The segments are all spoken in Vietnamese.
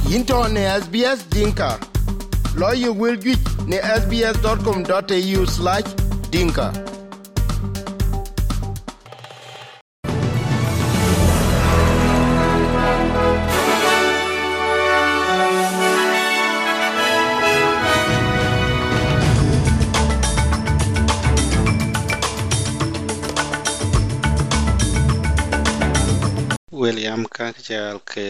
Into ne SBS Dinka. Lawyer will get ne sbs.com.au/dinka. William Kakjal ke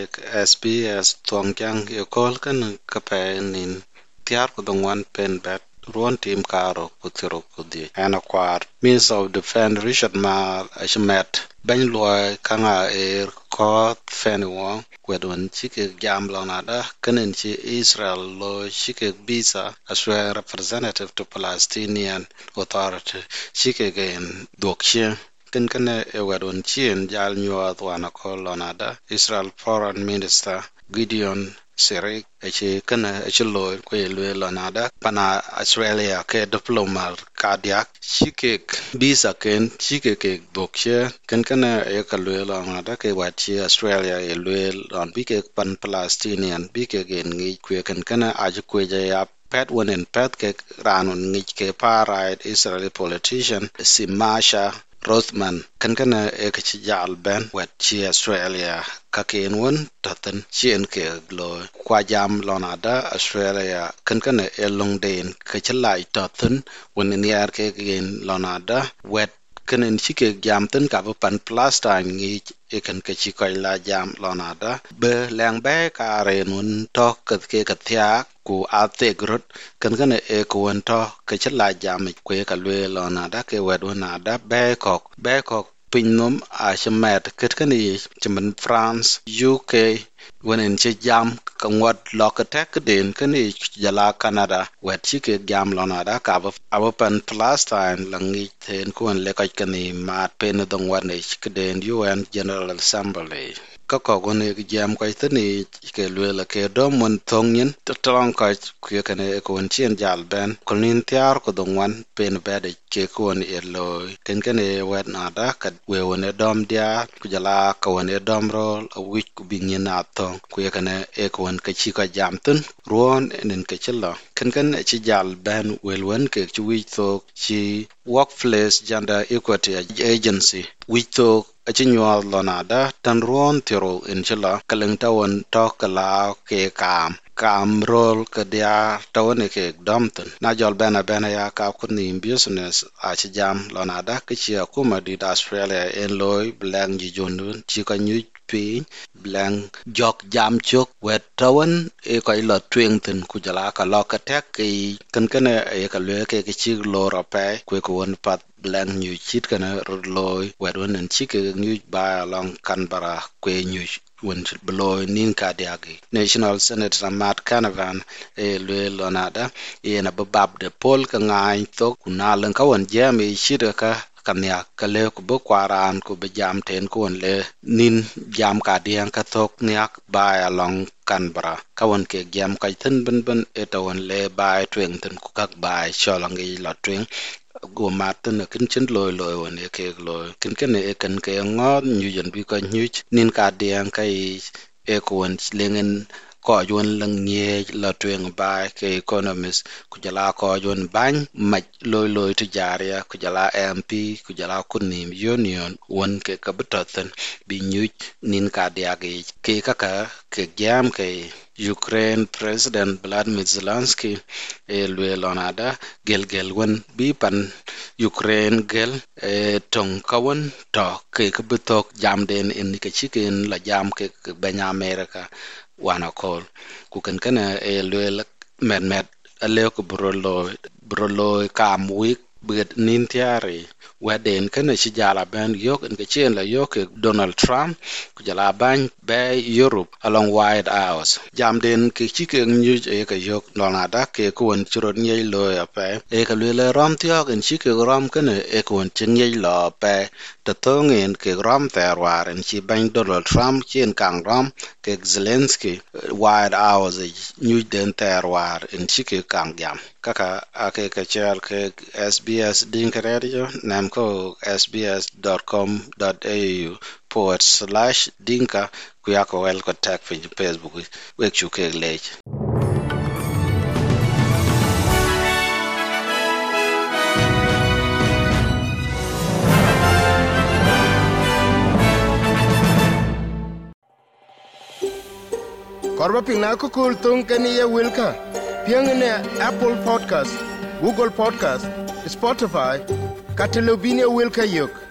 SBS Tuangjang Yokol kan kapainin tiar ko dongwan pen bat ruan tim karo kutiro kudi anakwar Minister of Defense Richard Mal Ashmet ben loy kanga ko fenwong wedon chike jam lonada kanen chi Israel lo chike visa as representative to Palestinian Authority chike gen dokche kan wedon chien jal nyuat wana kolonada Israel Foreign Minister Gideon Serik eche kana eche loy ko yelwe lonada pana Australia ke diplomat kadiak chikek bisa ken chikek dokche kana e kalwe lonada ke wachi Australia yelwe lon bike pan Palestinian bike gen ngi kwe kana ajkwe ya pet wonen pet ke ranon ngi ke parade Israeli politician Simasha Rothman kana e kachijal ben wet chi Australia kaken won taten chien ke glo kwa jam lonada Australia kana e longden kachalai taten won ni ar ke gen lonada wet kanen chike jam ten ka pan Palestine ngi e kan kachi ko la jam lonada be lang be ka renun to ke kathia ku ate grot kana e ko wonto ke chala jam ko ka lwe lonada ke wedonada be kok pinnum a chemet ketkani chimen France UK wonen che jam ka ngot lokatek den kani jala Canada wet chike jam lonada ka abo pan Palestine langi ten kun le ka kani mat pen dong wane kden UN General Assembly ko gone jam ko tani ke lwela ke dom mon tongin tong ka ku kane ko chien jal ben kolin tiar ko dongwan pen bede ke ko ni elo kene wet nada ka we wone dom dia ku jala ka wone dom ro wich ku binyin na tong ku kane e ko won ka chi ka jam tun ruon enen ke chilo ken chi jal ben welwen ke chi wich to chi Workplace Gender Equity Agency wich to achinyual lonada tan ruon tiro inchila kaleng tawon to kala ke kam rol ke dia tawon ke domton na jol bena ya ka kuni business achijam lonada ke chia kuma di Australia en loy blang ji jonun chi ka nyu pi blang jok jam chok wet tawon e ko ilo twington ku jala ka lokatek ke kan e ka le ke chi lo rape ku ko won pat blang nyu chit kana loy wedon en chike nyu ba long Canberra kwe nyu won beloy nin ka diagi National Senator Matt Canavan e lwe lonada e na babab de Paul ka ngai to kunalan ka won jami chida ka kanya kale ku bo kwaran ku be jam ten ku won le nin jam ka diang ka tok niak ba long Canberra ka won ke jam ka tin ben e to won le ba twen ten ku kak ba cholangi la twen go martin kin chin loy won e ke loy kin e kan ke ngot nyu yen bi ko nyu nin ka diang kai e ko won lengen ko yon lang nye la twen ba ke economist ku jala ko yon ban mach loy to jaria ku jala MP ku jala kunim union won ke ka betoten bi nyu nin ka diage ke kaka ke jam ke Ukraine President Vladimir Zelensky e lwe lonada gel won bi pan Ukraine gel tong kawon to ke betok jam den in ke chicken la jam ke benya America wana call ku kana e lwe med ale ko brolo kam week bet nin tiari weden kana ci jala ben yok en ke chen la yok Donald Trump ku jala ban be Europe along wide hours jam den ke ci ke nyu e ke yok lonada ke ko won chron nyei lo ya pe e ke le ram tiok en ci ke ram kana e ko won chen nyei lo pe to tongen ke ram terwar en ci ban Donald Trump chen kang ram ke Zelensky wide hours nyu den terwar en ci ke kang jam kaka ake ke chal ke SBS Dinka Radio nam ko sbs.com.au facebook.com/dinka ku ya ko wel ko tag fi Facebook wek chu ke lej. Korba pina ko kul tung kani ya wilka. Piang ne Apple Podcast, Google Podcast, Spotify, Catalubinia wilka yok.